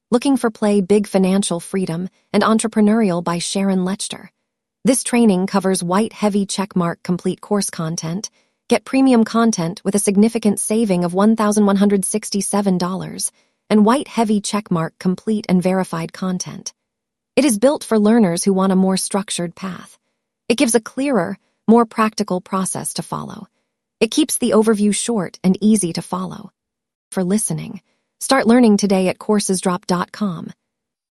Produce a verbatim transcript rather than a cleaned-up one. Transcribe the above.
Looking for Play Big Financial Freedom and Entrepreneurial by Sharon Lechter. This training covers white heavy checkmark complete course content. Get premium content with a significant saving of one thousand one hundred sixty-seven dollars and white heavy checkmark complete and verified content. It is built for learners who want a more structured path. It gives a clearer, more practical process to follow. It keeps the overview short and easy to follow. For listening, start learning today at coursesdrop dot com.